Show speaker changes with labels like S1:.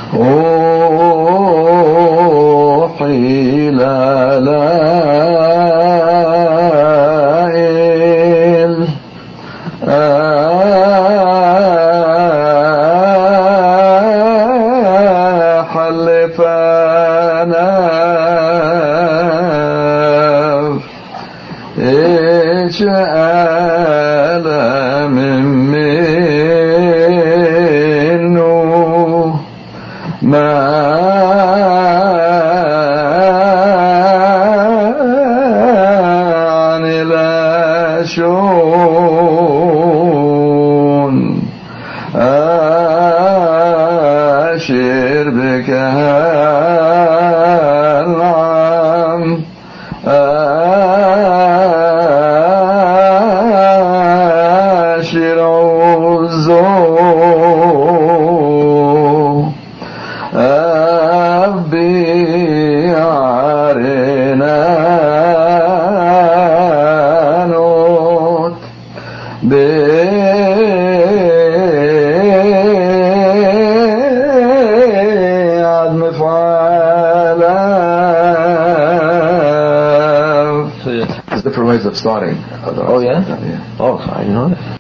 S1: أوحي لائل حلفنا إجعل منه عن الأشون أشر بك العم أشر عزو أبي عرنا نوت بعد مفعلا.
S2: There's different ways of starting.
S1: Oh yeah?
S2: Yeah.
S1: Oh, I didn't know that.